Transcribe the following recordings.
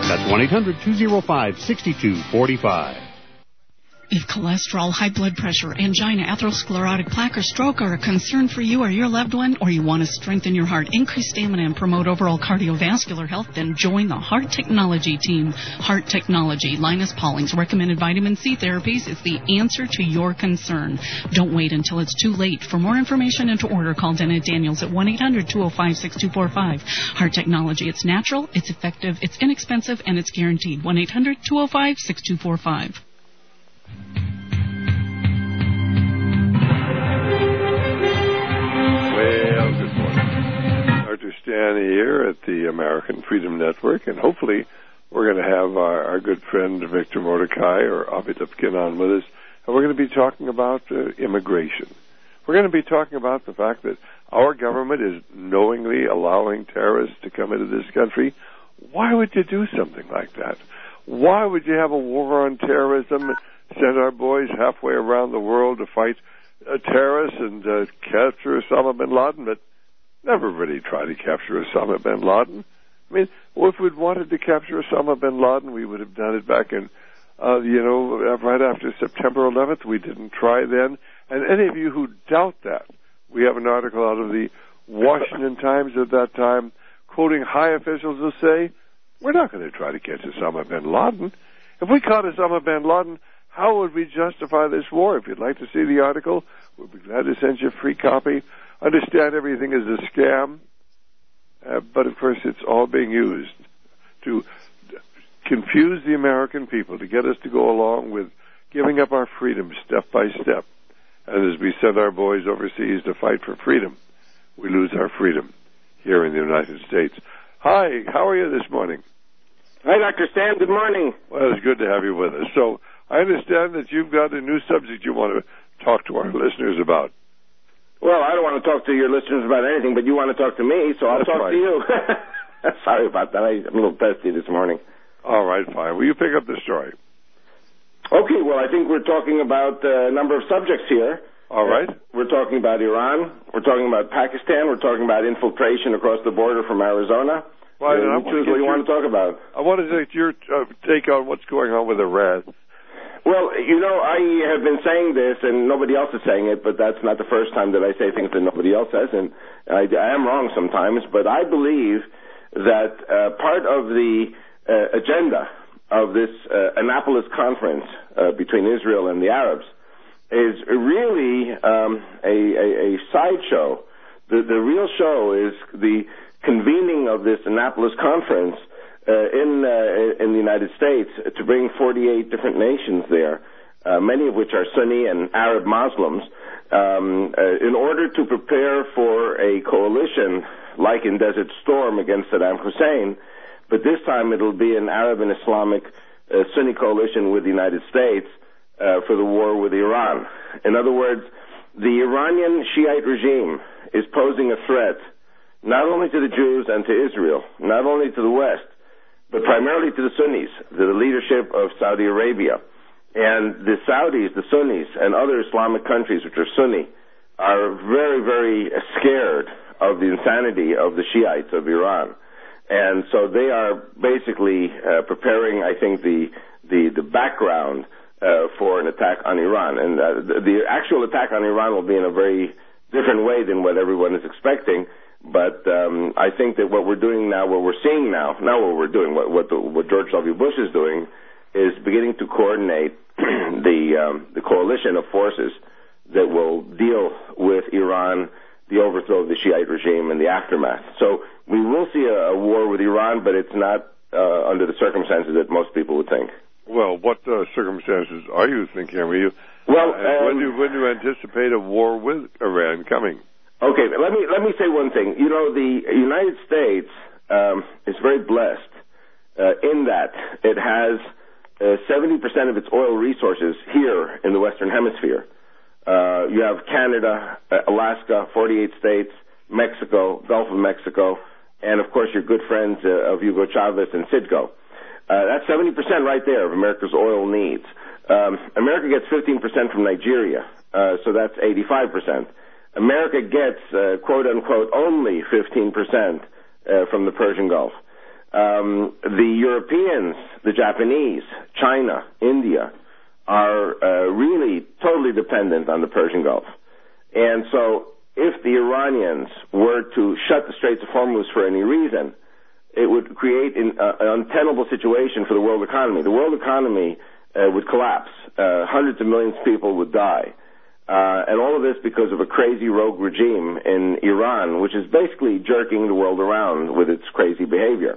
That's 1-800-205-6245. If cholesterol, high blood pressure, angina, atherosclerotic plaque, or stroke are a concern for you or your loved one, or you want to strengthen your heart, increase stamina, and promote overall cardiovascular health, then join the Heart Technology team. Heart Technology, Linus Pauling's recommended vitamin C therapies is the answer to your concern. Don't wait until it's too late. For more information and to order, call Dana Daniels at 1-800-205-6245. Heart Technology, it's natural, it's effective, it's inexpensive, and it's guaranteed. 1-800-205-6245. Well, good morning. Dr. Stan here at the American Freedom Network, and hopefully we're going to have our good friend Victor Mordecai or Avi Lipkin on with us, and we're going to be talking about immigration. We're going to be talking about the fact that our government is knowingly allowing terrorists to come into this country. Why would you do something like that? Why would you have a war on terrorism, send our boys halfway around the world to fight terrorists and capture Osama bin Laden, but never really try to capture Osama bin Laden? I mean, if we'd wanted to capture Osama bin Laden, we would have done it back in, right after September 11th. We didn't try then. And any of you who doubt that, we have an article out of the Washington Times at that time, quoting high officials who say, we're not going to try to catch Osama bin Laden. If we caught Osama bin Laden, how would we justify this war? If you'd like to see the article, we'll be glad to send you a free copy. Understand everything is a scam, but of course it's all being used to confuse the American people, to get us to go along with giving up our freedom step by step. And as we send our boys overseas to fight for freedom, we lose our freedom here in the United States. Hi, how are you this morning? Hi, Dr. Stan. Good morning. Well, it's good to have you with us. So I understand that you've got a new subject you want to talk to our listeners about. Well, I don't want to talk to your listeners about anything, but you want to talk to me, so I'll talk to you. Sorry about that. I'm a little testy this morning. All right, fine. Will you pick up the story? Okay, well, I think we're talking about a number of subjects here. All right. We're talking about Iran. We're talking about Pakistan. We're talking about infiltration across the border from Arizona. Well, choose what you want to talk about. I want to take your take on what's going on with Iran. Well, I have been saying this, and nobody else is saying it, but that's not the first time that I say things that nobody else says, and I am wrong sometimes, but I believe that part of the agenda of this Annapolis conference between Israel and the Arabs is really a sideshow. The real show is the convening of this Annapolis conference in the United States to bring 48 different nations there, many of which are Sunni and Arab Muslims, in order to prepare for a coalition like in Desert Storm against Saddam Hussein, but this time it'll be an Arab and Islamic Sunni coalition with the United States for the war with Iran. In other words, the Iranian Shiite regime is posing a threat not only to the Jews and to Israel, not only to the West, but primarily to the Sunnis, to the leadership of Saudi Arabia. And the Saudis, the Sunnis, and other Islamic countries which are Sunni are very, very scared of the insanity of the Shiites of Iran. And so they are basically preparing, I think, the background for an attack on Iran. And the actual attack on Iran will be in a very different way than what everyone is expecting. But I think that what we're doing now, what we're seeing now, not what we're doing, what George W. Bush is doing, is beginning to coordinate the coalition of forces that will deal with Iran, the overthrow of the Shiite regime, and the aftermath. So we will see a war with Iran, but it's not under the circumstances that most people would think. Well, what circumstances are you thinking? When do you anticipate a war with Iran coming? Okay, let me say one thing. The United States is very blessed in that it has 70% of its oil resources here in the Western Hemisphere. You have Canada, Alaska, 48 states, Mexico, Gulf of Mexico, and of course your good friends of Hugo Chavez and Citgo. That's 70% right there of America's oil needs. America gets 15% from Nigeria, so that's 85%. America gets, quote-unquote, only 15% from the Persian Gulf. The Europeans, the Japanese, China, India are really totally dependent on the Persian Gulf. And so if the Iranians were to shut the Straits of Hormuz for any reason, it would create an untenable situation for the world economy. The world economy would collapse. Hundreds of millions of people would die. And all of this because of a crazy rogue regime in Iran, which is basically jerking the world around with its crazy behavior.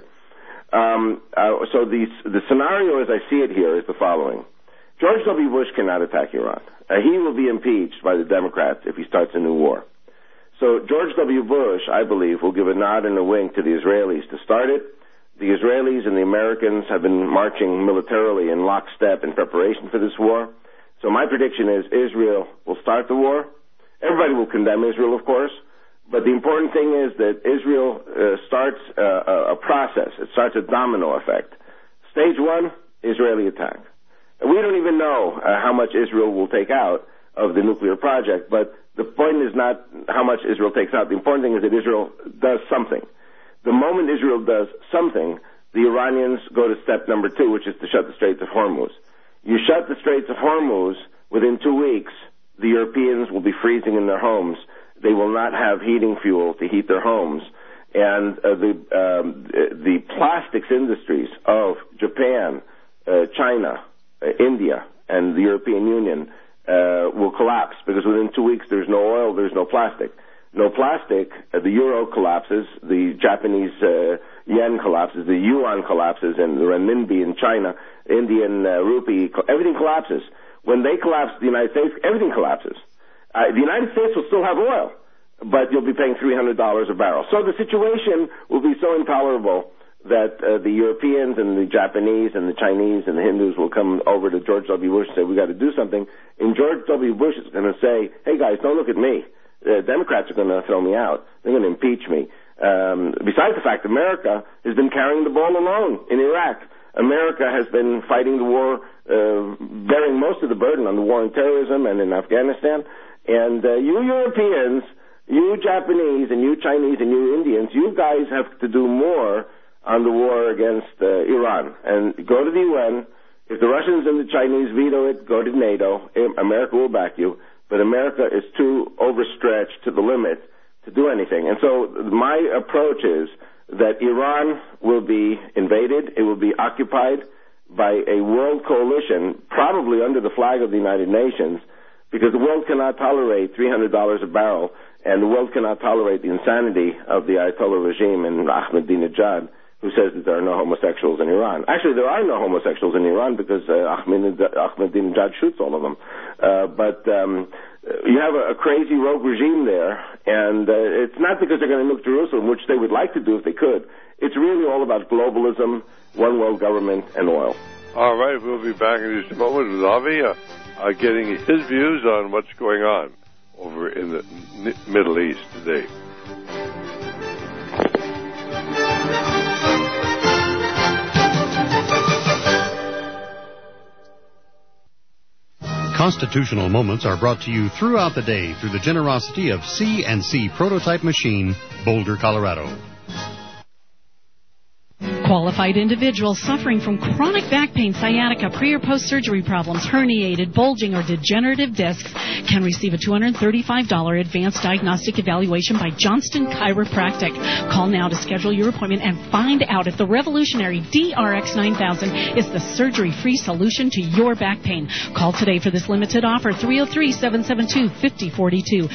So the scenario as I see it here is the following. George W. Bush cannot attack Iran. He will be impeached by the Democrats if he starts a new war. So George W. Bush, I believe, will give a nod and a wink to the Israelis to start it. The Israelis and the Americans have been marching militarily in lockstep in preparation for this war. So my prediction is Israel will start the war. Everybody will condemn Israel, of course. But the important thing is that Israel starts a process. It starts a domino effect. Stage one, Israeli attack. We don't even know how much Israel will take out of the nuclear project, but the point is not how much Israel takes out. The important thing is that Israel does something. The moment Israel does something, the Iranians go to step number 2, which is to shut the Straits of Hormuz. You shut the Straits of Hormuz, within 2 weeks, the Europeans will be freezing in their homes. They will not have heating fuel to heat their homes. And the plastics industries of Japan, China, India, and the European Union will collapse because within 2 weeks there's no oil, there's no plastic. No plastic, the euro collapses, the Japanese yen collapses, the yuan collapses, and the renminbi in China, Indian rupee, everything collapses. When they collapse, the United States, everything collapses. The United States will still have oil, but you'll be paying $300 a barrel. So the situation will be so intolerable that the Europeans and the Japanese and the Chinese and the Hindus will come over to George W. Bush and say, we got to do something. And George W. Bush is going to say, hey, guys, don't look at me. Democrats are going to throw me out. They're going to impeach me. Besides the fact, America has been carrying the ball alone in Iraq. America has been fighting the war, bearing most of the burden on the war on terrorism and in Afghanistan. And you Europeans, you Japanese, and you Chinese, and you Indians, you guys have to do more on the war against Iran. And go to the UN. If the Russians and the Chinese veto it, go to NATO. America will back you. But America is too overstretched to the limit to do anything. And so my approach is that Iran will be invaded. It will be occupied by a world coalition, probably under the flag of the United Nations, because the world cannot tolerate $300 a barrel, and the world cannot tolerate the insanity of the Ayatollah regime and Ahmadinejad, who says that there are no homosexuals in Iran. Actually, there are no homosexuals in Iran because Ahmadinejad shoots all of them. But you have a crazy rogue regime there, and it's not because they're going to nuke Jerusalem, which they would like to do if they could. It's really all about globalism, one world government, and oil. All right, we'll be back in just a moment with Avi getting his views on what's going on over in the Middle East today. Constitutional Moments are brought to you throughout the day through the generosity of C&C Prototype Machine, Boulder, Colorado. Qualified individuals suffering from chronic back pain, sciatica, pre- or post-surgery problems, herniated, bulging, or degenerative discs can receive a $235 advanced diagnostic evaluation by Johnston Chiropractic. Call now to schedule your appointment and find out if the revolutionary DRX 9000 is the surgery-free solution to your back pain. Call today for this limited offer, 303-772-5042,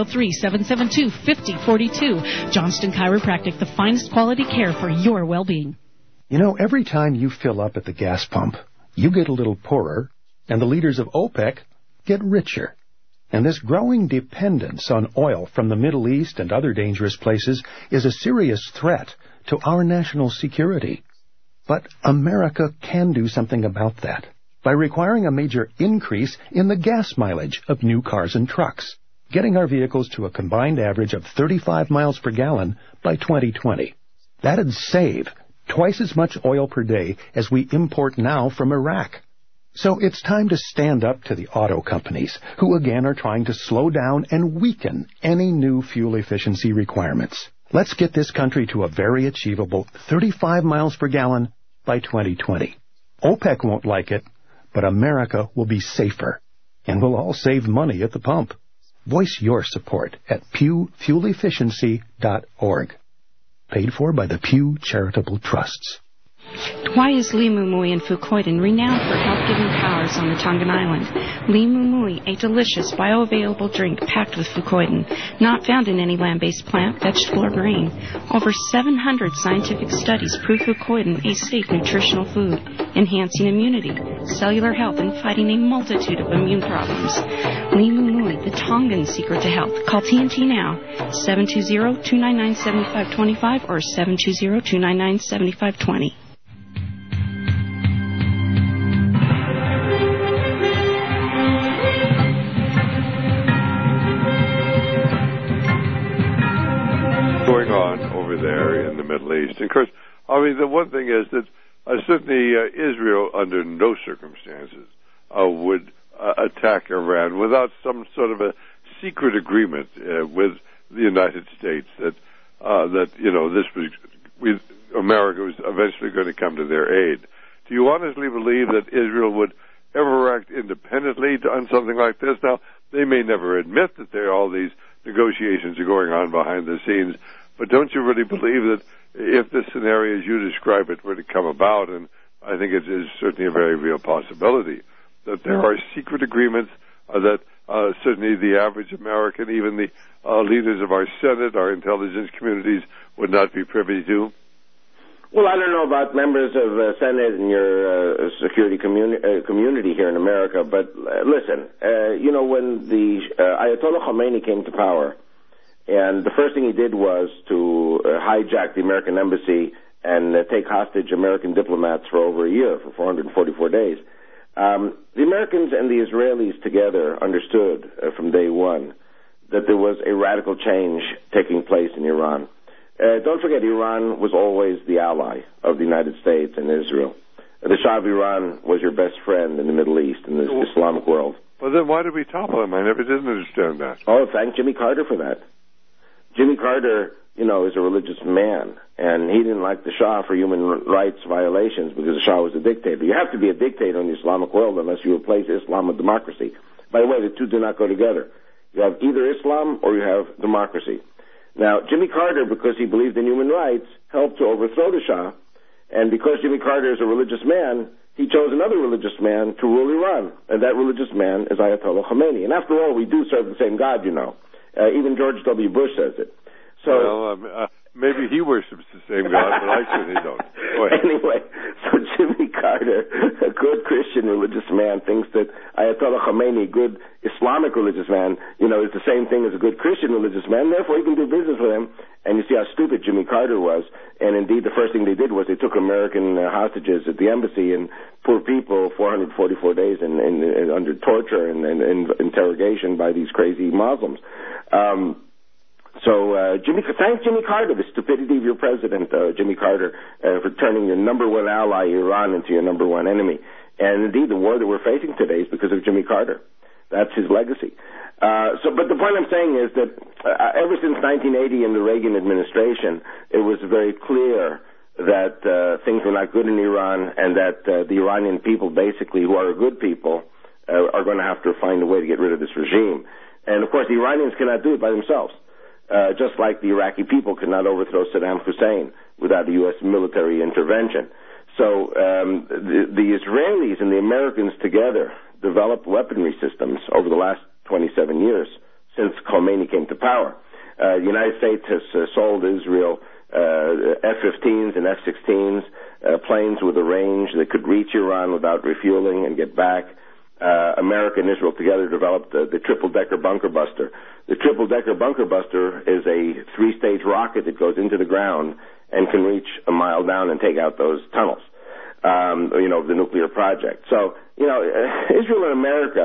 303-772-5042. Johnston Chiropractic, the finest quality care for your well-being. You know, every time you fill up at the gas pump, you get a little poorer, and the leaders of OPEC get richer. And this growing dependence on oil from the Middle East and other dangerous places is a serious threat to our national security. But America can do something about that by requiring a major increase in the gas mileage of new cars and trucks, getting our vehicles to a combined average of 35 miles per gallon by 2020. That'd save twice as much oil per day as we import now from Iraq. So it's time to stand up to the auto companies, who again are trying to slow down and weaken any new fuel efficiency requirements. Let's get this country to a very achievable 35 miles per gallon by 2020. OPEC won't like it, but America will be safer, and we'll all save money at the pump. Voice your support at pewfuelefficiency.org. Paid for by the Pew Charitable Trusts. Why is Limumui and Fucoidan renowned for health-giving powers on the Tongan Island? Limumui, a delicious bioavailable drink packed with fucoidan, not found in any land-based plant, vegetable, or grain. Over 700 scientific studies prove fucoidan a safe nutritional food, enhancing immunity, cellular health, and fighting a multitude of immune problems. Limumui, the Tongan secret to health. Call TNT now, 720-299-7525 or 720-299-7520. Going on over there in the Middle East. And of course, I mean, the one thing is that certainly Israel, under no circumstances, would attack Iran without some sort of a secret agreement with the United States that America was eventually going to come to their aid. Do you honestly believe that Israel would ever act independently on something like this? Now, they may never admit that all these negotiations are going on behind the scenes, but don't you really believe that if this scenario as you describe it were to come about, and I think it is certainly a very real possibility, that there are secret agreements that certainly the average American, even the leaders of our Senate, our intelligence communities, would not be privy to? Well, I don't know about members of Senate and your security community here in America, but listen, when the Ayatollah Khomeini came to power, and the first thing he did was to hijack the American embassy and take hostage American diplomats for over a year, for 444 days. The Americans and the Israelis together understood from day one that there was a radical change taking place in Iran. Don't forget, Iran was always the ally of the United States and Israel. The Shah of Iran was your best friend in the Middle East, in the Islamic world. Well, then why did we topple him? I never did understand that. Oh, thank Jimmy Carter for that. Jimmy Carter, is a religious man, and he didn't like the Shah for human rights violations because the Shah was a dictator. You have to be a dictator in the Islamic world unless you replace Islam with democracy. By the way, the two do not go together. You have either Islam or you have democracy. Now, Jimmy Carter, because he believed in human rights, helped to overthrow the Shah, and because Jimmy Carter is a religious man, he chose another religious man to rule Iran, and that religious man is Ayatollah Khomeini. And after all, we do serve the same God, Even George W. Bush says it. So, well, maybe he worships the same God, but I certainly don't. Anyway, so Jimmy Carter, a good Christian religious man, thinks that Ayatollah Khomeini, a good Islamic religious man, is the same thing as a good Christian religious man. Therefore, he can do business with him. And you see how stupid Jimmy Carter was. And indeed, the first thing they did was they took American hostages at the embassy, and poor people, 444 days under torture and interrogation by these crazy Muslims. Thank Jimmy Carter, the stupidity of your president, Jimmy Carter, for turning your number one ally, Iran, into your number one enemy. And indeed, the war that we're facing today is because of Jimmy Carter. That's his legacy. But the point I'm saying is that ever since 1980 in the Reagan administration, it was very clear that things were not good in Iran, and that the Iranian people, basically, who are good people, are going to have to find a way to get rid of this regime. And, of course, the Iranians cannot do it by themselves. Just like the Iraqi people could not overthrow Saddam Hussein without a U.S. military intervention. So the Israelis and the Americans together developed weaponry systems over the last 27 years since Khomeini came to power. The United States has sold Israel F-15s and F-16s, planes with a range that could reach Iran without refueling and get back. America and Israel together developed the triple-decker bunker buster. The triple-decker bunker buster is a 3-stage rocket that goes into the ground and can reach a mile down and take out those tunnels, of the nuclear project. So, Israel and America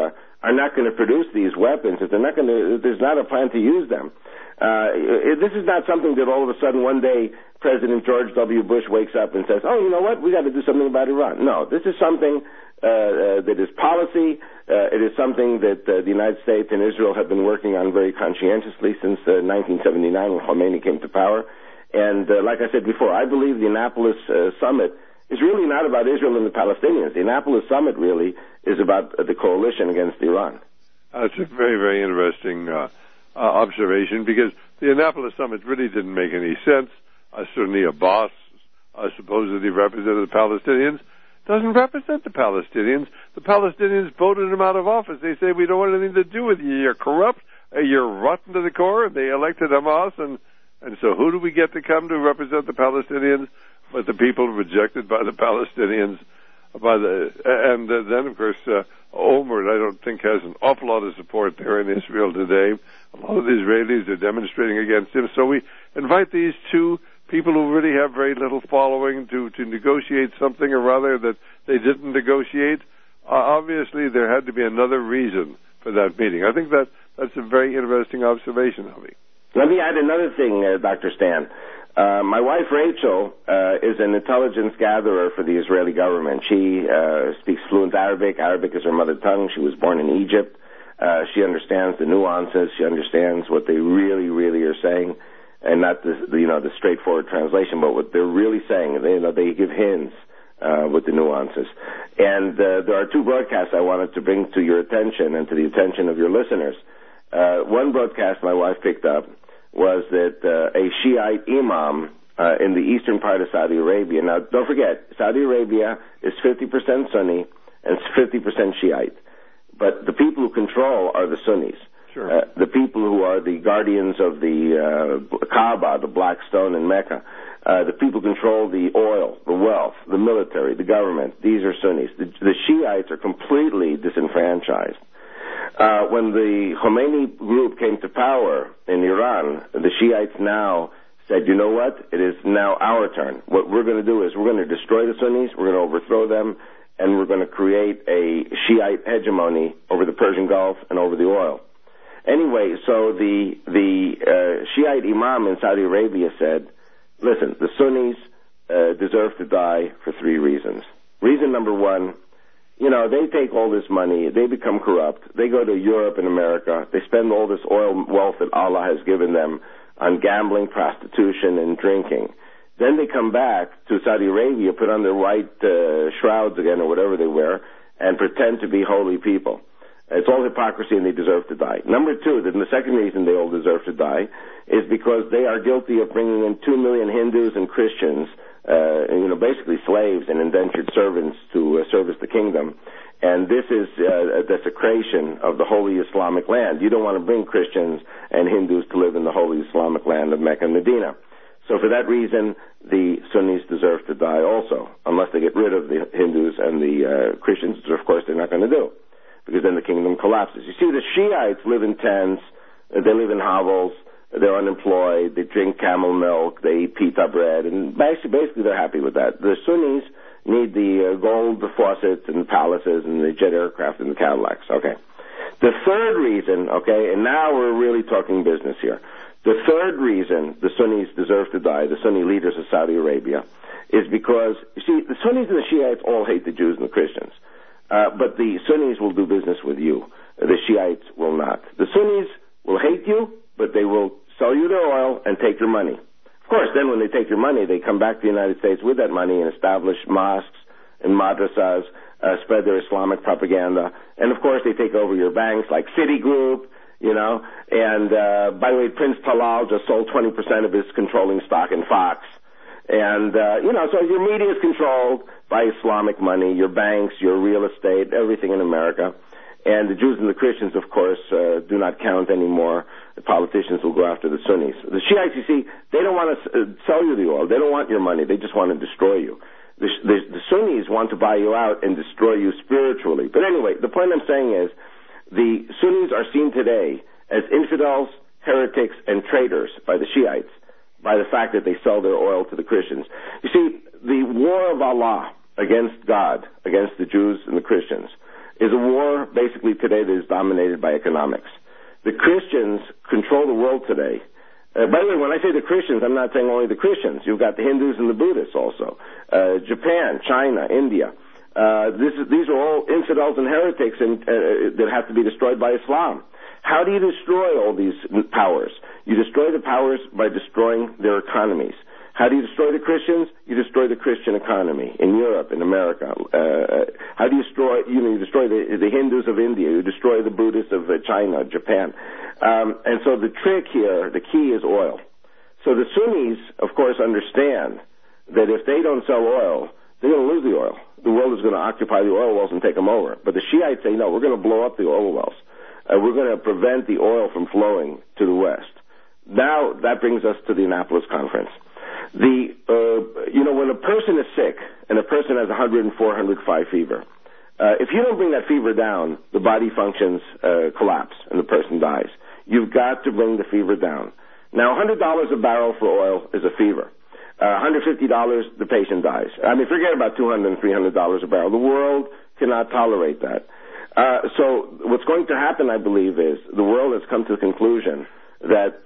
are not going to produce these weapons, if there's not a plan to use them. This is not something that all of a sudden one day President George W. Bush wakes up and says, oh, you know what, we got to do something about Iran. No, this is something that is policy. It is something that the United States and Israel have been working on very conscientiously since 1979 when Khomeini came to power. And like I said before, I believe the Annapolis summit is really not about Israel and the Palestinians. The Annapolis summit really is about the coalition against Iran. That's a very, very interesting observation, because the Annapolis summit really didn't make any sense. Certainly Abbas, supposedly represented the Palestinians, doesn't represent the Palestinians. The Palestinians voted him out of office. They say, we don't want anything to do with you. You're corrupt. You're rotten to the core. And they elected Hamas. And so who do we get to come to represent the Palestinians but the people rejected by the Palestinians? And then, of course, Olmert, I don't think, has an awful lot of support there in Israel today. A lot of the Israelis are demonstrating against him. So we invite these two people who really have very little following to negotiate something, or rather that they didn't negotiate. Obviously, there had to be another reason for that meeting. I think that's a very interesting observation, Avi. Let me add another thing, Dr. Stan. My wife, Rachel, is an intelligence gatherer for the Israeli government. She speaks fluent Arabic. Arabic is her mother tongue. She was born in Egypt. She understands the nuances. She understands what they really, really are saying, and not the straightforward translation, but what they're really saying. They give hints with the nuances. And there are two broadcasts I wanted to bring to your attention and to the attention of your listeners. One broadcast my wife picked up was that a Shiite imam in the eastern part of Saudi Arabia. Now, don't forget, Saudi Arabia is 50% Sunni and 50% Shiite. But the people who control are the Sunnis. Sure. The people who are the guardians of the Kaaba, the Black Stone in Mecca. The people who control the oil, the wealth, the military, the government. These are Sunnis. The Shiites are completely disenfranchised. When the Khomeini group came to power in Iran, the Shiites now said, you know what, it is now our turn. What we're going to do is we're going to destroy the Sunnis, we're going to overthrow them, and we're going to create a Shiite hegemony over the Persian Gulf and over the oil. Anyway, so the Shiite imam in Saudi Arabia said, listen, the Sunnis deserve to die for three reasons. Reason number one, they take all this money, they become corrupt, they go to Europe and America, they spend all this oil wealth that Allah has given them on gambling, prostitution, and drinking. Then they come back to Saudi Arabia, put on their white shrouds again, or whatever they wear, and pretend to be holy people. It's all hypocrisy, and they deserve to die. Number two, then the second reason they all deserve to die is because they are guilty of bringing in 2 million Hindus and Christians, basically slaves and indentured servants to service the kingdom. And this is a desecration of the holy Islamic land. You don't want to bring Christians and Hindus to live in the holy Islamic land of Mecca and Medina. So for that reason, the Sunnis deserve to die also, unless they get rid of the Hindus and the Christians, which of course they're not going to do, because then the kingdom collapses. You see, the Shiites live in tents, they live in hovels, they're unemployed, they drink camel milk, they eat pita bread, and basically they're happy with that. The Sunnis need the gold, the faucets, and the palaces, and the jet aircraft, and the Cadillacs, okay? The third reason, okay, and now we're really talking business here. The third reason the Sunnis deserve to die, the Sunni leaders of Saudi Arabia, is because, you see, the Sunnis and the Shiites all hate the Jews and the Christians. But the Sunnis will do business with you. The Shiites will not. The Sunnis will hate you, but they will sell you their oil and take your money. Of course, then when they take your money, they come back to the United States with that money and establish mosques and madrasas, spread their Islamic propaganda. And, of course, they take over your banks like Citigroup, And, by the way, Prince Talal just sold 20% of his controlling stock in Fox. And, so your media is controlled by Islamic money, your banks, your real estate, everything in America. And the Jews and the Christians, of course, do not count anymore. The politicians will go after the Sunnis. The Shiites, you see, they don't want to sell you the oil. They don't want your money. They just want to destroy you. The Sunnis want to buy you out and destroy you spiritually. But anyway, the point I'm saying is the Sunnis are seen today as infidels, heretics, and traitors by the Shiites, by the fact that they sell their oil to the Christians. You see, the war of Allah against God, against the Jews and the Christians, is a war basically today that is dominated by economics. The Christians control the world today. By the way, when I say the Christians, I'm not saying only the Christians. You've got the Hindus and the Buddhists also. Japan, China, India. These are all infidels and heretics that have to be destroyed by Islam. How do you destroy all these powers? You destroy the powers by destroying their economies. How do you destroy the Christians? You destroy the Christian economy in Europe, in America. How do you destroy? You destroy the Hindus of India. You destroy the Buddhists of China, Japan. And so the trick here, the key is oil. So the Sunnis, of course, understand that if they don't sell oil, they're going to lose the oil. The world is going to occupy the oil wells and take them over. But the Shiites say, no, we're going to blow up the oil wells. We're going to prevent the oil from flowing to the west. Now that brings us to the Annapolis Conference. When a person is sick and a person has 104, 105 fever, if you don't bring that fever down, the body functions collapse and the person dies. You've got to bring the fever down. Now, $100 a barrel for oil is a fever. $150, the patient dies. I mean, forget about $200 and $300 a barrel. The world cannot tolerate that. So what's going to happen, I believe, is the world has come to the conclusion that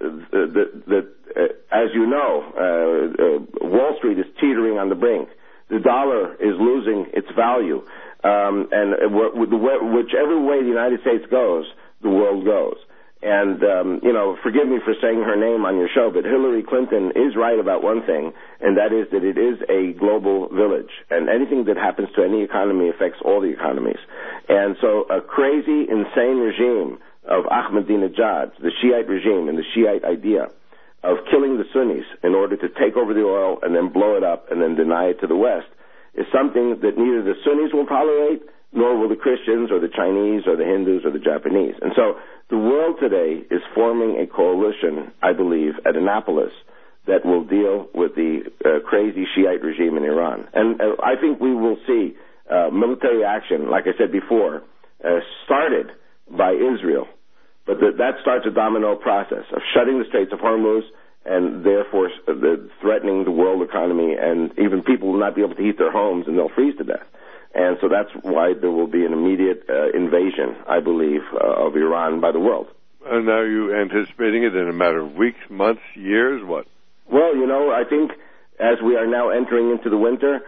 as you know, Wall Street is teetering on the brink. The dollar is losing its value. And whichever way the United States goes, the world goes. And, forgive me for saying her name on your show, but Hillary Clinton is right about one thing, and that is that it is a global village. And anything that happens to any economy affects all the economies. And so a crazy, insane regime of Ahmadinejad, the Shiite regime and the Shiite idea of killing the Sunnis in order to take over the oil and then blow it up and then deny it to the West is something that neither the Sunnis will tolerate, nor will the Christians or the Chinese or the Hindus or the Japanese. And so the world today is forming a coalition, I believe, at Annapolis that will deal with the crazy Shiite regime in Iran. And I think we will see military action, like I said before, started by Israel. But that starts a domino process of shutting the Straits of Hormuz and therefore threatening the world economy, and even people will not be able to heat their homes and they'll freeze to death. And so that's why there will be an immediate invasion, I believe, of Iran by the world. And are you anticipating it in a matter of weeks, months, years, what? Well, I think as we are now entering into the winter,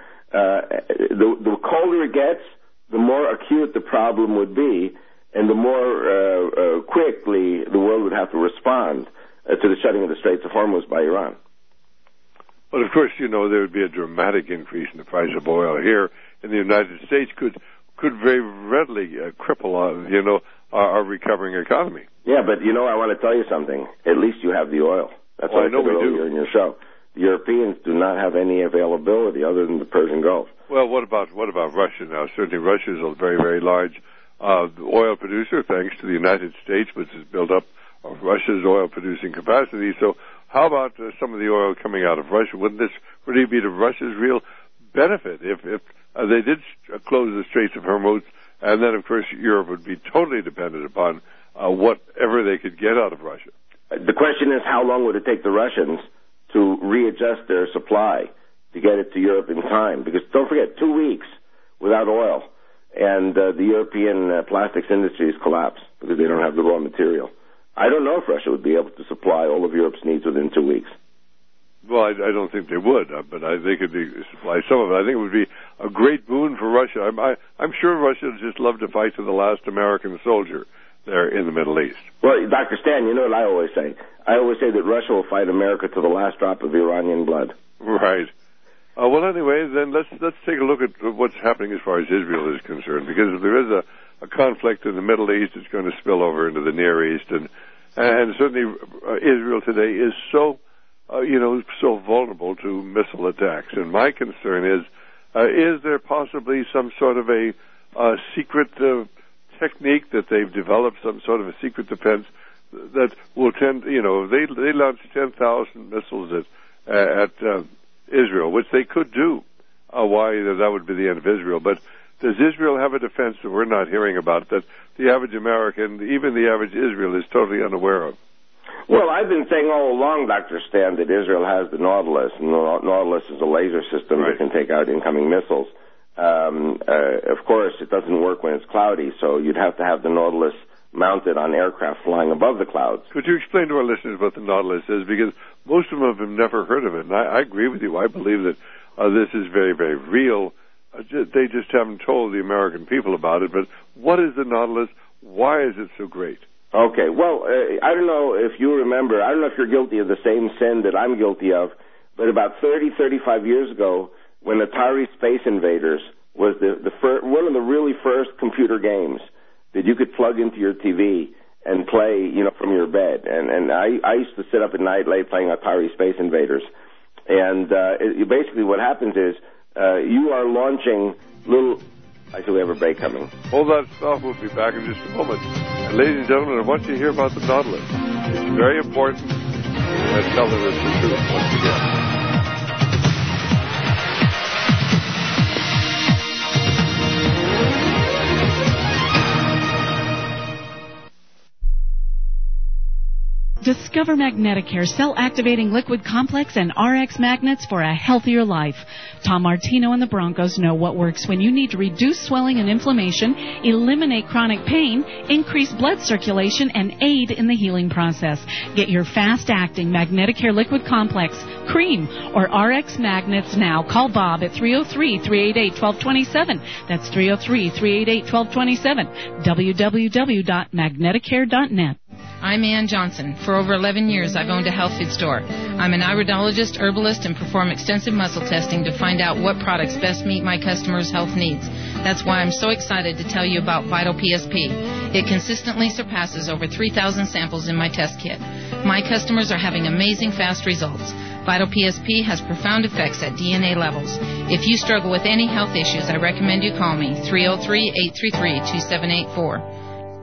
the colder it gets, the more acute the problem would be, and the more quickly the world would have to respond to the shutting of the Straits of Hormuz by Iran. Well, of course, there would be a dramatic increase in the price of oil here in the United States could very readily cripple our recovering economy. Yeah, but I want to tell you something. At least you have the oil. That's what I said earlier in your show. The Europeans do not have any availability other than the Persian Gulf. Well, what about Russia now? Certainly, Russia is a very, very large oil producer, thanks to the United States, which has built up Russia's oil-producing capacity. So, how about some of the oil coming out of Russia? Wouldn't this really be to Russia's real benefit if they did close the Straits of Hormuz, and then, of course, Europe would be totally dependent upon whatever they could get out of Russia? The question is, how long would it take the Russians to readjust their supply to get it to Europe in time? Because don't forget, 2 weeks without oil, and the European plastics industries collapse because they don't have the raw material. I don't know if Russia would be able to supply all of Europe's needs within 2 weeks. Well, I don't think they would, but they could supply some of it. I think it would be a great boon for Russia. I'm sure Russia would just love to fight to the last American soldier there in the Middle East. Well, Dr. Stan, you know what I always say? I always say that Russia will fight America to the last drop of Iranian blood. Right. Well, anyway, then let's take a look at what's happening as far as Israel is concerned, because if there is a conflict in the Middle East, it's going to spill over into the Near East, and certainly Israel today is so vulnerable to missile attacks. And my concern is there possibly some sort of a secret technique that they've developed, some sort of a secret defense that will they launched 10,000 missiles at Israel, which they could do. Why that would be the end of Israel. But does Israel have a defense that we're not hearing about, that the average American, even the average Israel, is totally unaware of? Well, I've been saying all along, Dr. Stan, that Israel has the Nautilus, and the Nautilus is a laser system that can take out incoming missiles. Of course, it doesn't work when it's cloudy, so you'd have to have the Nautilus mounted on aircraft flying above the clouds. Could you explain to our listeners what the Nautilus is? Because most of them have never heard of it, and I agree with you. I believe that this is very, very real. They just haven't told the American people about it. But what is the Nautilus? Why is it so great? Okay, well, I don't know if you remember. I don't know if you're guilty of the same sin that I'm guilty of, but about 35 years ago, when Atari Space Invaders was one of the really first computer games that you could plug into your TV and play, from your bed. And I used to sit up at night late playing Atari Space Invaders. And basically what happens is you are launching little... I see we have a break coming. Hold that thought. We'll be back in just a moment. And ladies and gentlemen, I want you to hear about the Nautilus. It's very important. And tell them it's the truth once again. Discover Magneticare cell-activating liquid complex and RX magnets for a healthier life. Tom Martino and the Broncos know what works when you need to reduce swelling and inflammation, eliminate chronic pain, increase blood circulation, and aid in the healing process. Get your fast-acting Magneticare liquid complex, cream, or RX magnets now. Call Bob at 303-388-1227. That's 303-388-1227. www.magneticare.net. I'm Ann Johnson. For over 11 years, I've owned a health food store. I'm an iridologist, herbalist, and perform extensive muscle testing to find out what products best meet my customers' health needs. That's why I'm so excited to tell you about Vital PSP. It consistently surpasses over 3,000 samples in my test kit. My customers are having amazing fast results. Vital PSP has profound effects at DNA levels. If you struggle with any health issues, I recommend you call me, 303-833-2784.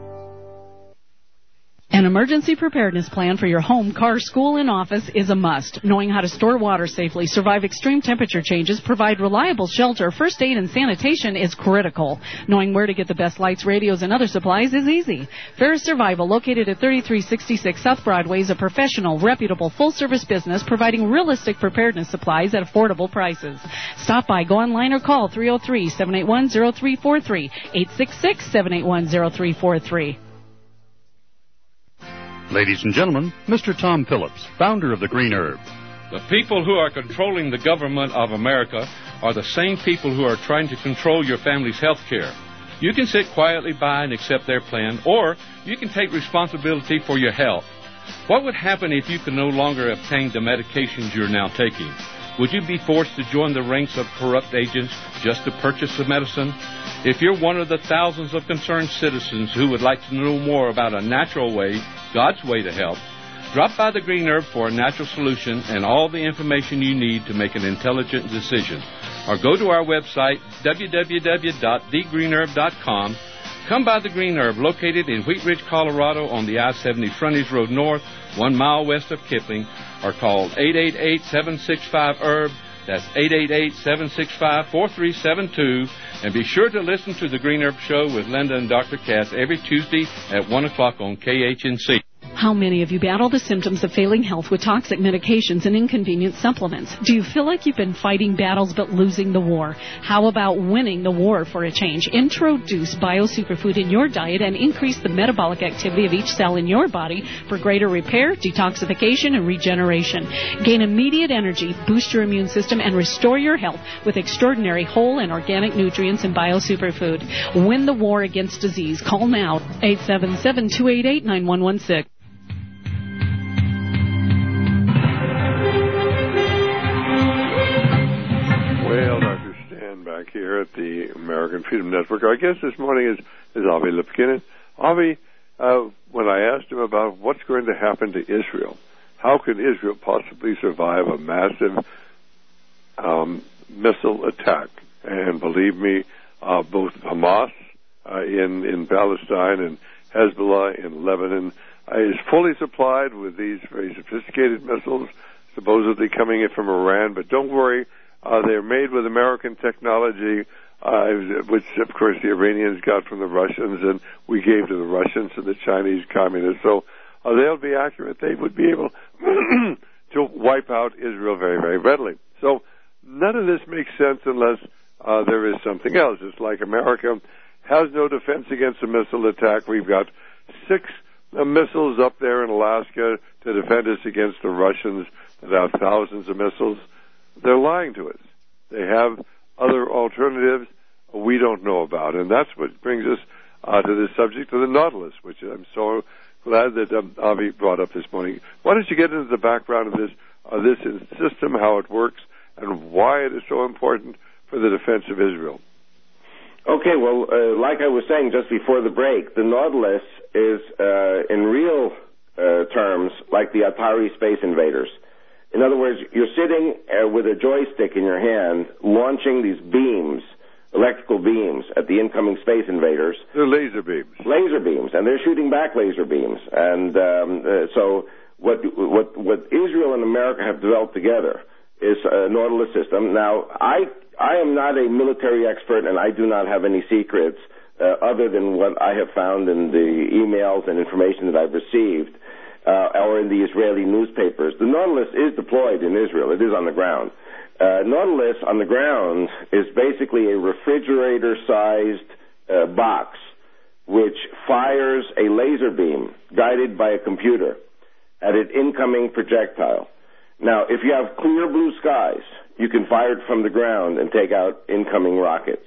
An emergency preparedness plan for your home, car, school, and office is a must. Knowing how to store water safely, survive extreme temperature changes, provide reliable shelter, first aid, and sanitation is critical. Knowing where to get the best lights, radios, and other supplies is easy. Ferris Survival, located at 3366 South Broadway, is a professional, reputable, full-service business providing realistic preparedness supplies at affordable prices. Stop by, go online, or call 303-781-0343, 866-781-0343. Ladies and gentlemen, Mr. Tom Phillips, founder of the Green Herb. The people who are controlling the government of America are the same people who are trying to control your family's health care. You can sit quietly by and accept their plan, or you can take responsibility for your health. What would happen if you could no longer obtain the medications you're now taking? Would you be forced to join the ranks of corrupt agents just to purchase the medicine? If you're one of the thousands of concerned citizens who would like to know more about a natural way, God's way to help, drop by the Green Herb for a natural solution and all the information you need to make an intelligent decision. Or go to our website, www.thegreenherb.com. Come by the Green Herb, located in Wheat Ridge, Colorado, on the I-70 Frontage Road North, 1 mile west of Kipling, or call 888-765-HERB. That's 888-765-4372. And be sure to listen to the Green Herb Show with Linda and Dr. Cass every Tuesday at 1 o'clock on KHNC. How many of you battle the symptoms of failing health with toxic medications and inconvenient supplements? Do you feel like you've been fighting battles but losing the war? How about winning the war for a change? Introduce BioSuperfood in your diet and increase the metabolic activity of each cell in your body for greater repair, detoxification, and regeneration. Gain immediate energy, boost your immune system, and restore your health with extraordinary whole and organic nutrients in BioSuperfood. Win the war against disease. Call now, 877-288-9116. Well, Dr. Stan back here at the American Freedom Network. Our guest this morning is Avi Lipkin. Avi, when I asked him about what's going to happen to Israel, how can Israel possibly survive a massive missile attack? And believe me, both Hamas in Palestine and Hezbollah in Lebanon is fully supplied with these very sophisticated missiles, supposedly coming in from Iran. But don't worry. They're made with American technology, which, of course, the Iranians got from the Russians, and we gave to the Russians and the Chinese communists. So they'll be accurate. They would be able to wipe out Israel very, very readily. So none of this makes sense unless there is something else. It's like America has no defense against a missile attack. We've got 6 missiles up there in Alaska to defend us against the Russians that have thousands of missiles. They're lying to us. They have other alternatives we don't know about, and that's what brings us to the subject of the Nautilus, which I'm so glad that Avi brought up this morning. Why don't you get into the background of this system, how it works, and why it is so important for the defense of Israel? Okay, well, like I was saying just before the break, the Nautilus is, in real terms, like the Atari Space Invaders. In other words, you're sitting with a joystick in your hand, launching these beams, electrical beams, at the incoming Space Invaders. They're laser beams. Laser beams, and they're shooting back laser beams. And so what Israel and America have developed together is a Nautilus system. Now, I am not a military expert, and I do not have any secrets other than what I have found in the emails and information that I've received or in the Israeli newspapers. The Nautilus is deployed in Israel. It is on the ground. Nautilus on the ground is basically a refrigerator-sized box which fires a laser beam guided by a computer at an incoming projectile. Now, if you have clear blue skies, you can fire it from the ground and take out incoming rockets.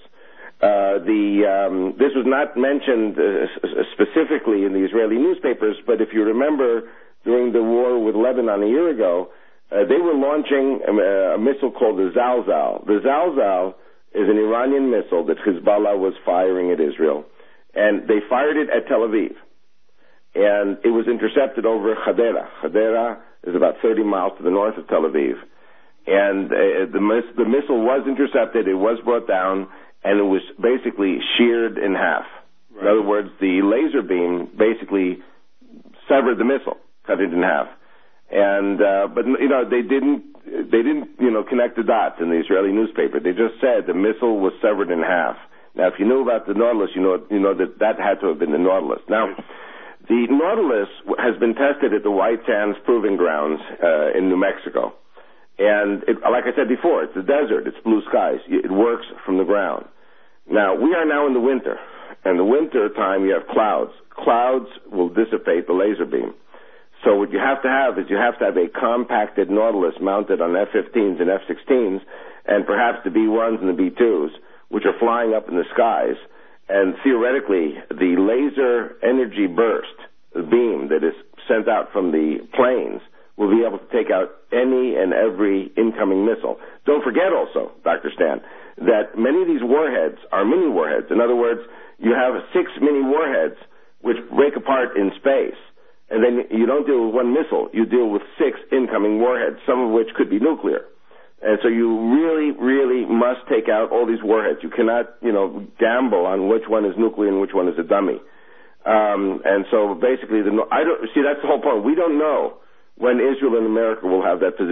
This was not mentioned specifically in the Israeli newspapers, but if you remember, during the war with Lebanon a year ago, they were launching a missile called the Zalzal. The Zalzal is an Iranian missile that Hezbollah was firing at Israel, and they fired it at Tel Aviv. And it was intercepted over Hadera. Hadera is about 30 miles to the north of Tel Aviv. And the missile was intercepted, it was brought down, and it was basically sheared in half. Right. In other words, the laser beam basically severed the missile, cut it in half. And but they didn't connect the dots in the Israeli newspaper. They just said the missile was severed in half. Now, if you knew about the Nautilus, you know that had to have been the Nautilus. Now, the Nautilus has been tested at the White Sands Proving Grounds in New Mexico. And like I said before, it's a desert. It's blue skies. It works from the ground. Now, we are now in the winter. And the winter time, you have clouds. Clouds will dissipate the laser beam. So what you have to have is a compacted Nautilus mounted on F-15s and F-16s, and perhaps the B-1s and the B-2s, which are flying up in the skies. And theoretically, the laser energy burst, the beam that is sent out from the planes, will be able to take out any and every incoming missile. Don't forget also, Dr. Stan, that many of these warheads are mini warheads. In other words, you have 6 mini warheads which break apart in space. And then you don't deal with one missile. You deal with 6 incoming warheads, some of which could be nuclear. And so you really, really must take out all these warheads. You cannot, gamble on which one is nuclear and which one is a dummy. And so basically, that's the whole point. We don't know when Israel and America will have that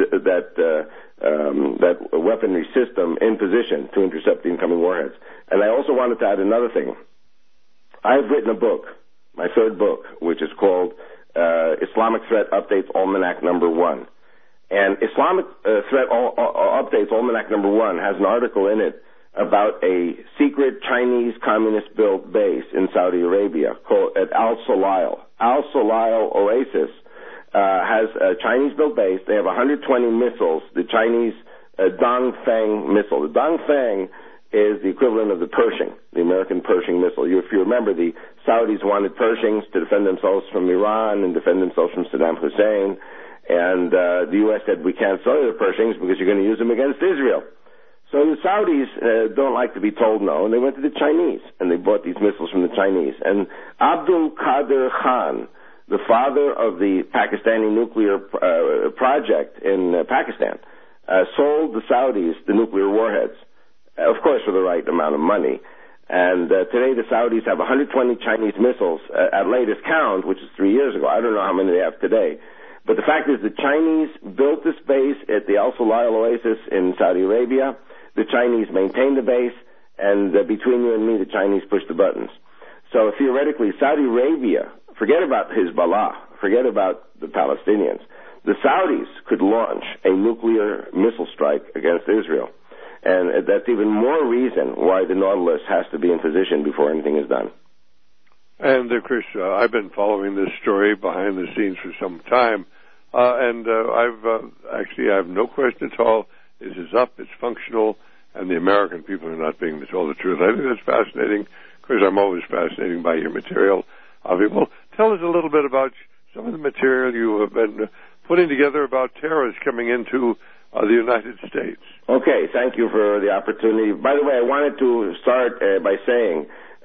weaponry system in position to intercept the incoming warheads. And I also wanted to add another thing. I've written a book, my 3rd book, which is called Islamic Threat Updates Almanac Number 1. And Islamic Threat Updates Almanac Number 1 has an article in it about a secret Chinese communist-built base in Saudi Arabia called at Al Salail. Al Salail Oasis has a Chinese-built base. They have 120 missiles, the Chinese Dongfeng missile. The Dongfeng is the equivalent of the Pershing, the American Pershing missile. If you remember, the Saudis wanted Pershings to defend themselves from Iran and defend themselves from Saddam Hussein. And the U.S. said, we can't sell you the Pershings because you're going to use them against Israel. So the Saudis don't like to be told no, and they went to the Chinese, and they bought these missiles from the Chinese. And Abdul Qadir Khan, the father of the Pakistani nuclear project in Pakistan, sold the Saudis the nuclear warheads, of course for the right amount of money. And today the Saudis have 120 Chinese missiles at latest count, which is 3 years ago. I don't know how many they have today. But the fact is the Chinese built this base at the Al Salail Oasis in Saudi Arabia. The Chinese maintain the base, and between you and me, the Chinese push the buttons. So theoretically, Saudi Arabia, forget about Hezbollah, forget about the Palestinians. The Saudis could launch a nuclear missile strike against Israel. And that's even more reason why the Nautilus has to be in position before anything is done. And, Chris, I've been following this story behind the scenes for some time, and I have no question at all. It is up, it's functional, and the American people are not being told the truth. I think that's fascinating. Chris, I'm always fascinated by your material. Well, tell us a little bit about some of the material you have been putting together about terrorists coming into the United States. Okay, thank you for the opportunity. By the way, I wanted to start by saying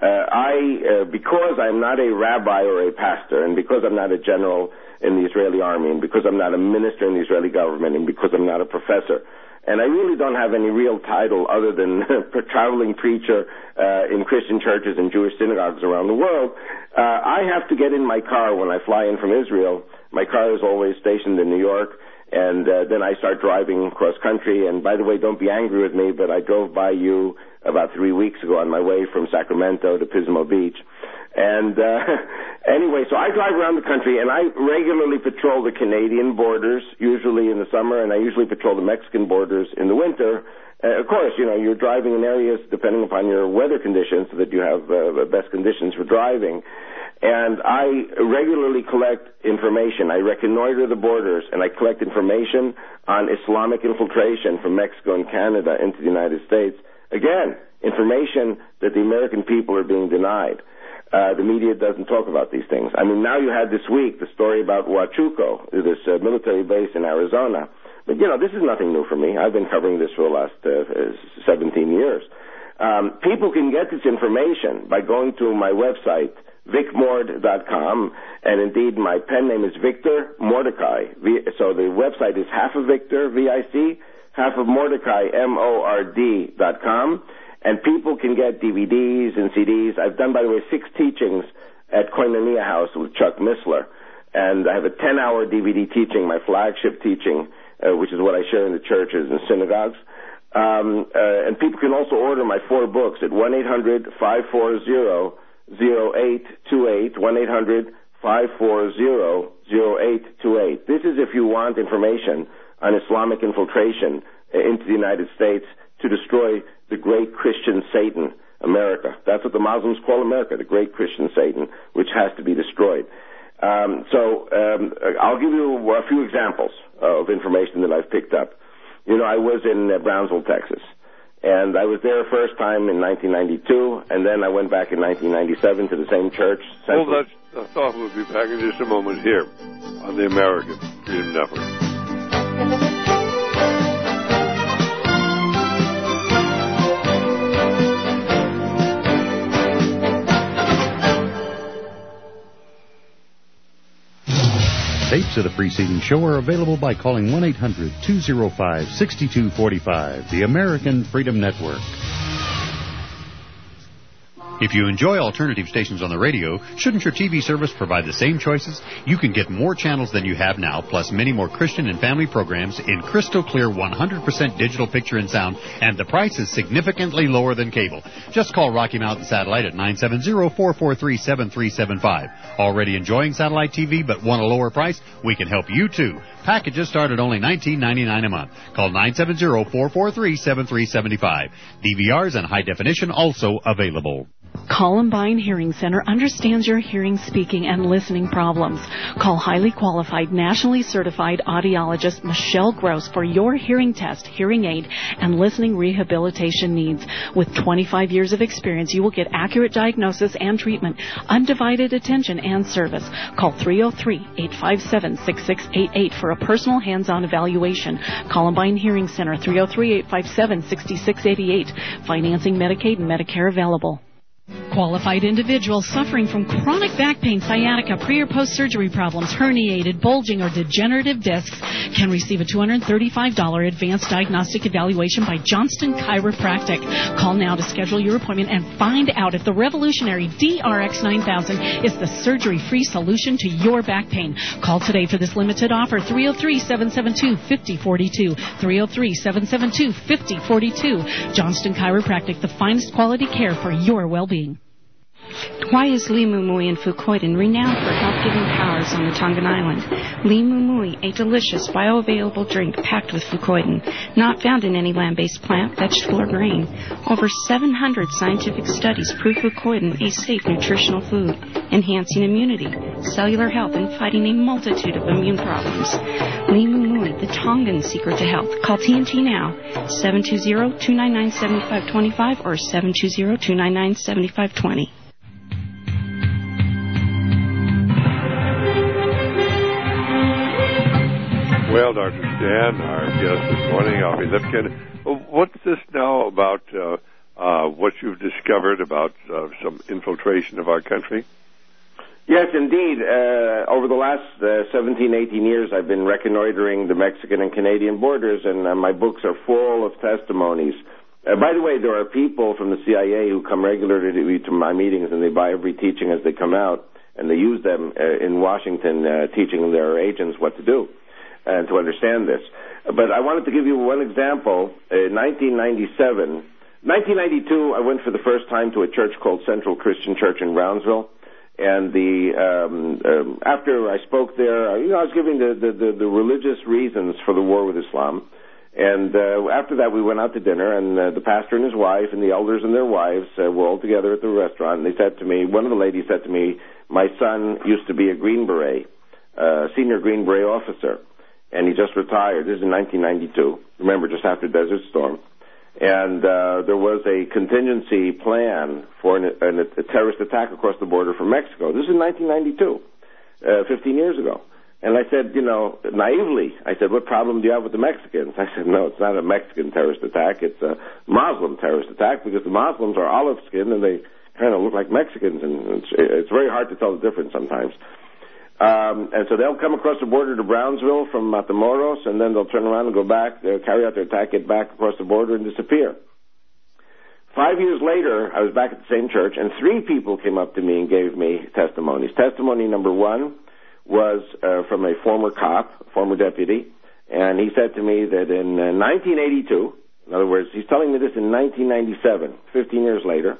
because I'm not a rabbi or a pastor, and because I'm not a general in the Israeli army, and because I'm not a minister in the Israeli government, and because I'm not a professor, and I really don't have any real title other than traveling preacher in Christian churches and Jewish synagogues around the world, I have to get in my car when I fly in from Israel. My car is always stationed in New York, and then I start driving cross country. And by the way, don't be angry with me, but I drove by you about 3 weeks ago on my way from Sacramento to Pismo Beach. And anyway, so I drive around the country, and I regularly patrol the Canadian borders, usually in the summer, and I usually patrol the Mexican borders in the winter. Of course, you're driving in areas depending upon your weather conditions so that you have the best conditions for driving. And I regularly collect information. I reconnoiter the borders, and I collect information on Islamic infiltration from Mexico and Canada into the United States. Again, information that the American people are being denied. The media doesn't talk about these things. I mean, now you had this week the story about Huachuco, this military base in Arizona. But, this is nothing new for me. I've been covering this for the last 17 years. People can get this information by going to my website, vicmord.com, and indeed my pen name is Victor Mordecai. So the website is half of Victor, V-I-C, half of Mordecai, M-O-R-D.com. And people can get DVDs and CDs. I've done, by the way, 6 teachings at Koinonia House with Chuck Missler. And I have a 10-hour DVD teaching, my flagship teaching, which is what I share in the churches and synagogues. And people can also order my 4 books at 1-800-540-0828, 1-800-540-0828. This is if you want information on Islamic infiltration into the United States to destroy the great Christian Satan, America. That's what the Muslims call America, the great Christian Satan, which has to be destroyed. I'll give you a few examples of information that I've picked up. I was in Brownsville, Texas, and I was there first time in 1992, and then I went back in 1997 to the same church. Well, I thought we'll be back in just a moment here on the American Freedom Network. Tapes of the preceding show are available by calling 1-800-205-6245, the American Freedom Network. If you enjoy alternative stations on the radio, shouldn't your TV service provide the same choices? You can get more channels than you have now, plus many more Christian and family programs in crystal clear 100% digital picture and sound, and the price is significantly lower than cable. Just call Rocky Mountain Satellite at 970-443-7375. Already enjoying satellite TV but want a lower price? We can help you too. Packages start at only $19.99 a month. Call 970-443-7375. DVRs and high definition also available. Columbine Hearing Center understands your hearing, speaking, and listening problems. Call highly qualified, nationally certified audiologist Michelle Gross for your hearing test, hearing aid, and listening rehabilitation needs. With 25 years of experience, you will get accurate diagnosis and treatment, undivided attention, and service. Call 303-857-6688 for a personal hands-on evaluation. Columbine Hearing Center, 303-857-6688. Financing Medicaid and Medicare available. Qualified individuals suffering from chronic back pain, sciatica, pre- or post-surgery problems, herniated, bulging, or degenerative discs can receive a $235 advanced diagnostic evaluation by Johnston Chiropractic. Call now to schedule your appointment and find out if the revolutionary DRX 9000 is the surgery-free solution to your back pain. Call today for this limited offer, 303-772-5042, 303-772-5042. Johnston Chiropractic, the finest quality care for your well-being. Why is Limumui in Fukoidan renowned for health-giving powers on the Tongan Island? Limumui, a delicious bioavailable drink packed with fucoidan, not found in any land-based plant, vegetable, or grain. Over 700 scientific studies prove fucoidan a safe nutritional food, enhancing immunity, cellular health, and fighting a multitude of immune problems. Limumui, the Tongan secret to health. Call TNT now, 720-299-7525 or 720-299-7520. Well, Dr. Stan, our guest this morning, Avi Lipkin. What's this now about what you've discovered about some infiltration of our country? Yes, indeed. Over the last 17, 18 years, I've been reconnoitering the Mexican and Canadian borders, and my books are full of testimonies. By the way, there are people from the CIA who come regularly to my meetings, and they buy every teaching as they come out, and they use them in Washington, teaching their agents what to do and to understand this. But I wanted to give you one example. In 1992, I went for the first time to a church called Central Christian Church in Brownsville. And after I spoke there, I was giving the religious reasons for the war with Islam. And after that, we went out to dinner, and the pastor and his wife and the elders and their wives were all together at the restaurant. And they said to me, one of the ladies said to me, my son used to be a Green Beret, senior Green Beret officer, and he just retired. This is in 1992. Remember, just after Desert Storm. And there was a contingency plan for a terrorist attack across the border from Mexico. This is in 1992, 15 years ago. And I said, naively, I said, what problem do you have with the Mexicans? I said, no, it's not a Mexican terrorist attack. It's a Muslim terrorist attack because the Muslims are olive-skinned and they kind of look like Mexicans. And it's very hard to tell the difference sometimes. And so they'll come across the border to Brownsville from Matamoros, and then they'll turn around and go back, they'll carry out their attack, get back across the border and disappear. 5 years later, I was back at the same church, and 3 people came up to me and gave me testimonies. Testimony number 1 was from a former cop, former deputy, and he said to me that in 1982, in other words, he's telling me this in 1997, 15 years later,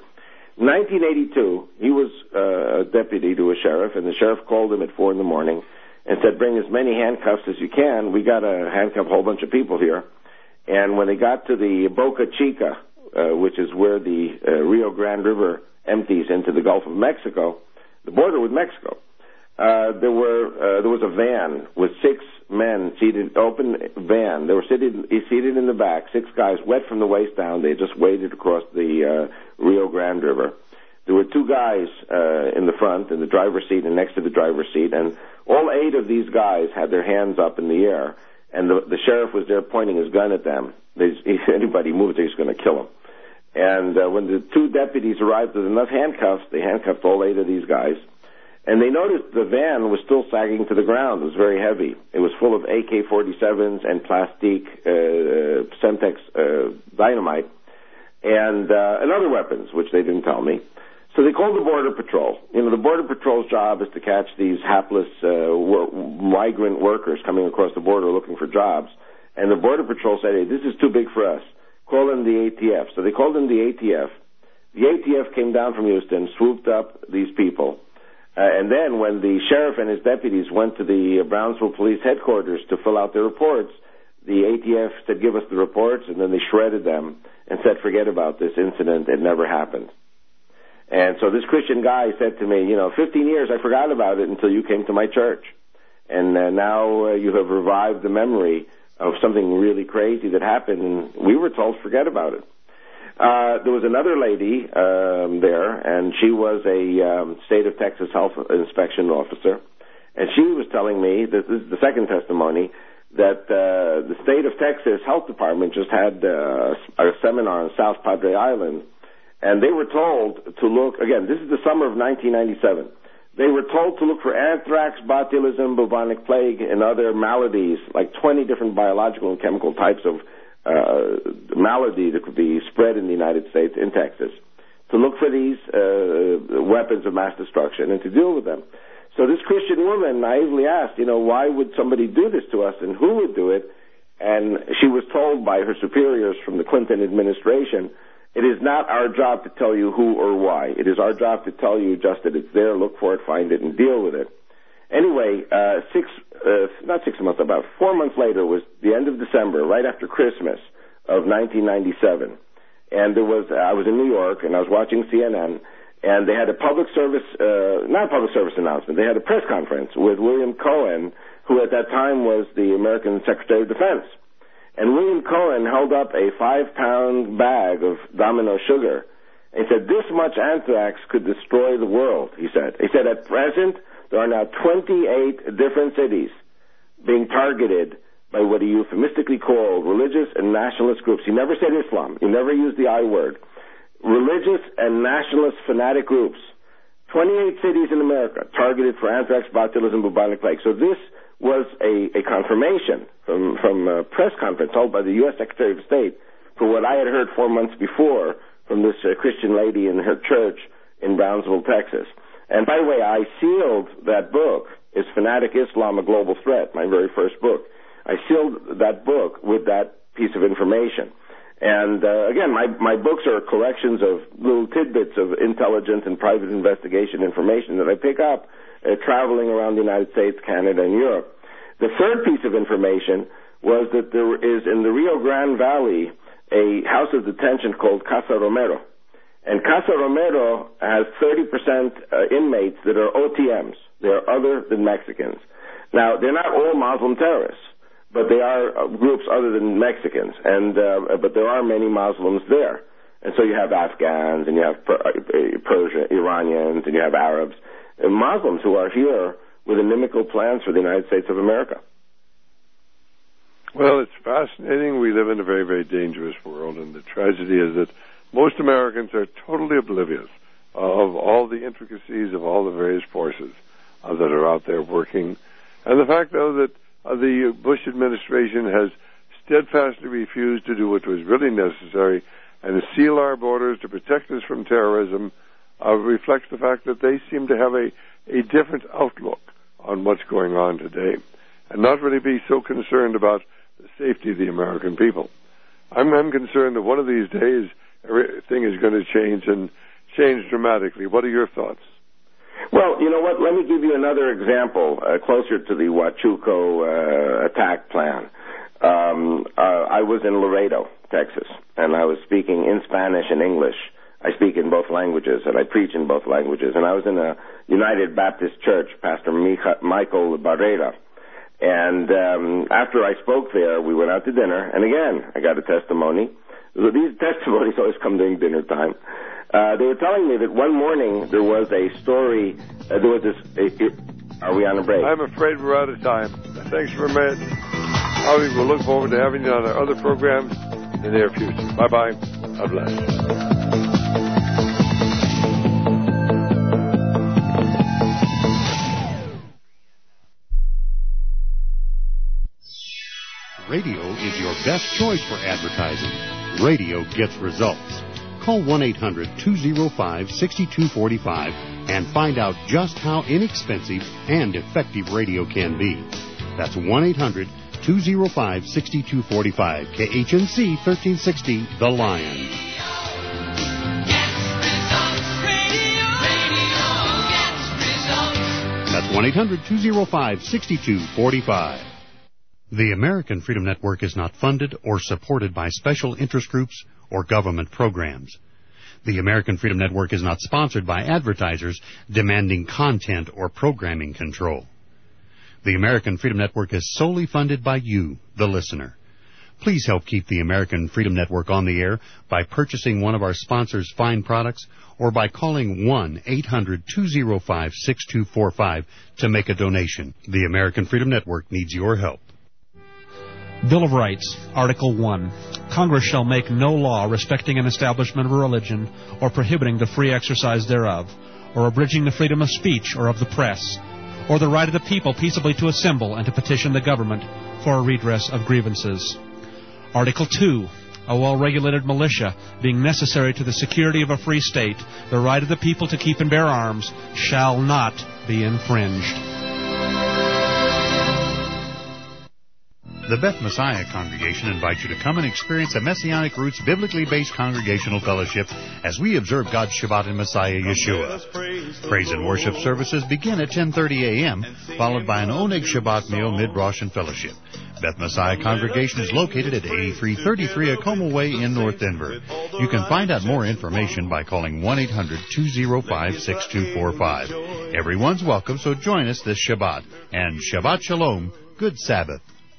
1982, he was a deputy to a sheriff, and the sheriff called him at 4 in the morning and said, bring as many handcuffs as you can. We got to handcuff a whole bunch of people here. And when they got to the Boca Chica, which is where the Rio Grande River empties into the Gulf of Mexico, the border with Mexico, there was a van with 6 men seated, open van. They were seated in the back, 6 guys, wet from the waist down. They just waded across the Rio Grande River. There were 2 guys in the front, in the driver's seat and next to the driver's seat, and all 8 of these guys had their hands up in the air, and the sheriff was there pointing his gun at them. If anybody moved, he was going to kill them. And when the 2 deputies arrived with enough handcuffs, they handcuffed all 8 of these guys. And they noticed the van was still sagging to the ground. It was very heavy. It was full of AK-47s and plastic Semtex dynamite and other weapons, which they didn't tell me. So they called the Border Patrol. The Border Patrol's job is to catch these hapless migrant workers coming across the border looking for jobs. And the Border Patrol said, hey, this is too big for us. Call in the ATF. So they called in the ATF. The ATF came down from Houston, swooped up these people. And then when the sheriff and his deputies went to the Brownsville Police Headquarters to fill out their reports, the ATF said, give us the reports, and then they shredded them and said, forget about this incident. It never happened. And so this Christian guy said to me, 15 years, I forgot about it until you came to my church. And now you have revived the memory of something really crazy that happened, and we were told, forget about it. There was another lady there, and she was a state of Texas health inspection officer, and she was telling me, this is the second testimony, that the state of Texas health department just had a seminar on South Padre Island, and they were told to look, again, this is the summer of 1997, they were told to look for anthrax, botulism, bubonic plague, and other maladies, like 20 different biological and chemical types of malady that could be spread in the United States, in Texas, to look for these weapons of mass destruction and to deal with them. So this Christian woman naively asked, why would somebody do this to us and who would do it? And she was told by her superiors from the Clinton administration It is not our job to tell you who or why. It is our job to tell you just that it's there, look for it, find it, and deal with it. Anyway, about 4 months later was the end of December, right after Christmas of 1997. And I was in New York, and I was watching CNN, and they had a not a public service announcement, they had a press conference with William Cohen, who at that time was the American Secretary of Defense. And William Cohen held up a 5-pound bag of Domino sugar. And he said, "This much anthrax could destroy the world," he said. He said, "At present, there are now 28 different cities being targeted by what he euphemistically called religious and nationalist groups." He never said Islam. He never used the I word. Religious and nationalist fanatic groups. 28 cities in America targeted for anthrax, botulism, bubonic plague. So this was a confirmation from a press conference held by the U.S. Secretary of State for what I had heard 4 months before from this Christian lady in her church in Brownsville, Texas. And by the way, I sealed that book. Is Fanatic Islam a Global Threat? My very first book. I sealed that book with that piece of information. And again, my books are collections of little tidbits of intelligence and private investigation information that I pick up traveling around the United States, Canada, and Europe. The third piece of information was that there is in the Rio Grande Valley a house of detention called Casa Romero. And Casa Romero has 30% inmates that are OTMs. They are other than Mexicans. Now, they're not all Muslim terrorists, but they are groups other than Mexicans. And but there are many Muslims there. And so you have Afghans, and you have Persian, Iranians, and you have Arabs, and Muslims who are here with inimical plans for the United States of America. Well, it's fascinating. We live in a very, very dangerous world, and the tragedy is that most Americans are totally oblivious of all the intricacies of all the various forces that are out there working. And the fact, though, that the Bush administration has steadfastly refused to do what was really necessary and to seal our borders to protect us from terrorism reflects the fact that they seem to have a different outlook on what's going on today and not really be so concerned about the safety of the American people. I'm concerned that one of these days everything is going to change and change dramatically. What are your thoughts? Well, you know what? Let me give you another example closer to the Huachuco attack plan. I was in Laredo, Texas, and I was speaking in Spanish and English. I speak in both languages, and I preach in both languages. And I was in a United Baptist Church, Pastor Michael Barrera. And after I spoke there, we went out to dinner. And again, I got a testimony. These testimonies always come during dinner time. They were telling me that one morning there was a story. There was this. Are we on a break? I'm afraid we're out of time. Thanks for a minute. We'll look forward to having you on our other programs in the near future. Bye-bye. God bless. Radio is your best choice for advertising. Radio gets results. Call 1-800-205-6245 and find out just how inexpensive and effective radio can be. That's 1-800-205-6245. KHNC 1360, The Lion. That's 1-800-205-6245. The American Freedom Network is not funded or supported by special interest groups or government programs. The American Freedom Network is not sponsored by advertisers demanding content or programming control. The American Freedom Network is solely funded by you, the listener. Please help keep the American Freedom Network on the air by purchasing one of our sponsors' fine products or by calling 1-800-205-6245 to make a donation. The American Freedom Network needs your help. Bill of Rights, Article 1. Congress shall make no law respecting an establishment of a religion or prohibiting the free exercise thereof, or abridging the freedom of speech or of the press, or the right of the people peaceably to assemble and to petition the government for a redress of grievances. Article 2. A well-regulated militia, being necessary to the security of a free state, the right of the people to keep and bear arms shall not be infringed. The Beth Messiah Congregation invites you to come and experience a Messianic Roots biblically based congregational fellowship as we observe God's Shabbat in Messiah Yeshua. Praise and worship services begin at 10:30 a.m., followed by an Oneg Shabbat meal mid-Rosh and fellowship. Beth Messiah Congregation is located at 8333 Acoma Way in North Denver. You can find out more information by calling 1-800-205-6245. Everyone's welcome, so join us this Shabbat. And Shabbat Shalom, good Sabbath.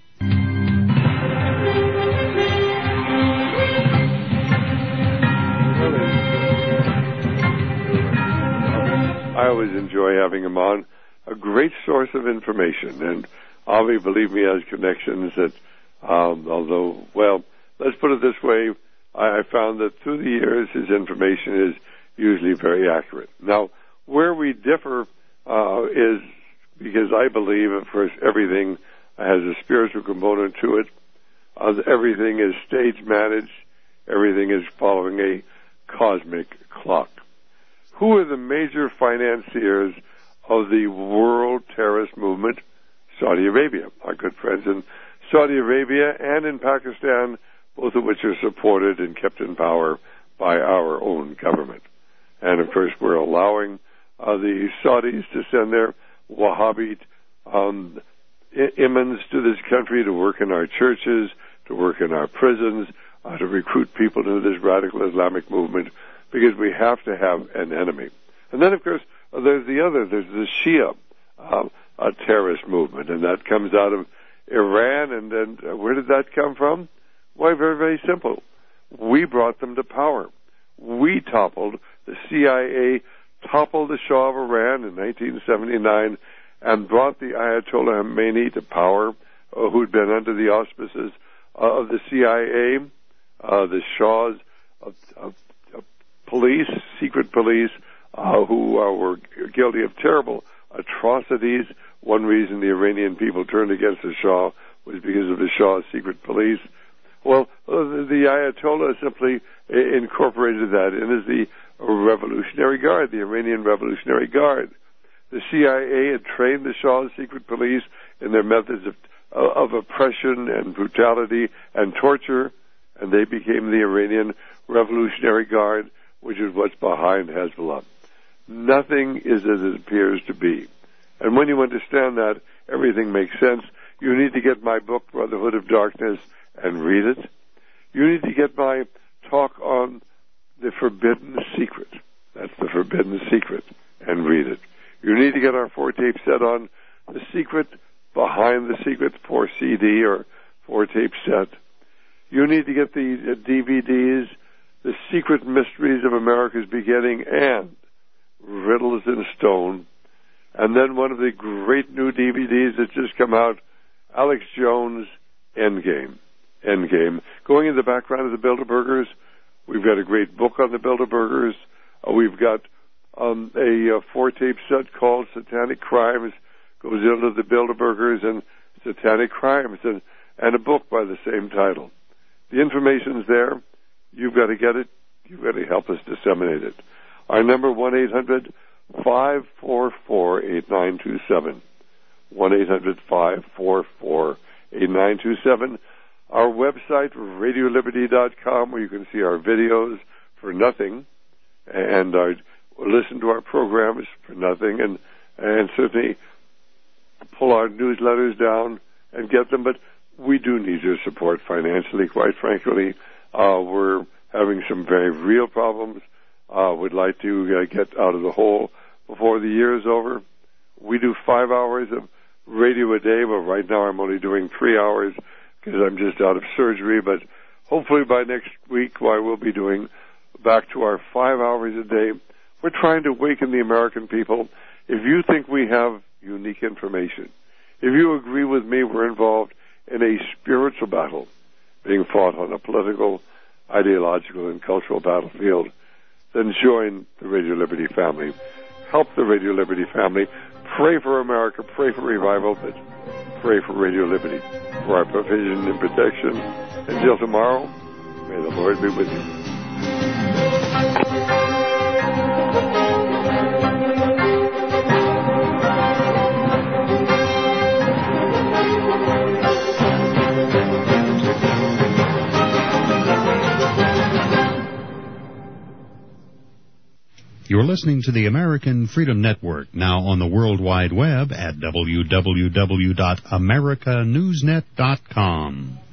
I always enjoy having him on. A great source of information. And Avi, believe me, has connections that, although, well, let's put it this way, I found that through the years his information is usually very accurate. Now, where we differ is because I believe, of course, everything has a spiritual component to it. Everything is stage managed. Everything is following a cosmic clock. Who are the major financiers of the world terrorist movement? Saudi Arabia, our good friends in Saudi Arabia and in Pakistan, both of which are supported and kept in power by our own government. And, of course, we're allowing the Saudis to send their Wahhabi imams to this country to work in our churches, to work in our prisons, to recruit people to this radical Islamic movement, because we have to have an enemy. And then, of course, there's the Shia a terrorist movement, and that comes out of Iran. And then where did that come from? Why, very, very simple. We brought them to power. We toppled the CIA, toppled the Shah of Iran in 1979, and brought the Ayatollah Khomeini to power, who'd been under the auspices of the CIA, the Shah's police, secret police, who were guilty of terrible atrocities. One reason the Iranian people turned against the Shah was because of the Shah's secret police. Well, the Ayatollah simply incorporated that in as the Revolutionary Guard, the Iranian Revolutionary Guard. The CIA had trained the Shah's secret police in their methods of oppression and brutality and torture, and they became the Iranian Revolutionary Guard, which is what's behind Hezbollah. Nothing is as it appears to be. And when you understand that, everything makes sense. You need to get my book, Brotherhood of Darkness, and read it. You need to get my talk on the Forbidden Secret. That's the Forbidden Secret, and read it. You need to get our 4-tape set on The Secret Behind the Secret, 4 CD or 4-tape set. You need to get the DVDs, The Secret Mysteries of America's Beginning and Riddles in Stone. And then one of the great new DVDs that's just come out, Alex Jones, Endgame. Going in the background of the Bilderbergers, we've got a great book on the Bilderbergers. We've got a 4-tape set called Satanic Crimes, goes into the Bilderbergers and Satanic Crimes, and a book by the same title. The information's there. You've got to get it. You've got to help us disseminate it. Our number, 1-800-544-8927. 1-800-544-8927. Our website, RadioLiberty.com, where you can see our videos for nothing, and listen to our programs for nothing, and certainly pull our newsletters down and get them. But we do need your support financially, quite frankly. We're having some very real problems. We'd like to get out of the hole before the year is over. We do 5 hours of radio a day, but right now I'm only doing 3 hours because I'm just out of surgery. But hopefully by next week, we'll be doing back to our 5 hours a day. We're trying to awaken the American people. If you think we have unique information, if you agree with me, we're involved in a spiritual battle being fought on a political, ideological, and cultural battlefield, then join the Radio Liberty family. Help the Radio Liberty family. Pray for America, pray for revival, but pray for Radio Liberty, for our provision and protection. Until tomorrow, may the Lord be with you. You're listening to the American Freedom Network, now on the World Wide Web at www.americanewsnet.com.